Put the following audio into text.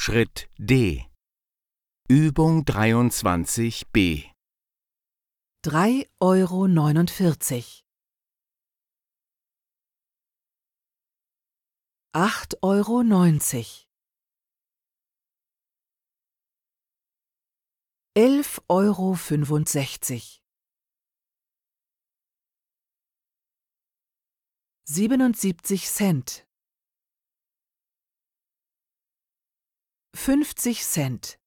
Schritt D. Übung 23b. 3,49 €, 8,90 €, 11,65 €, 77 Cent, 50 Cent.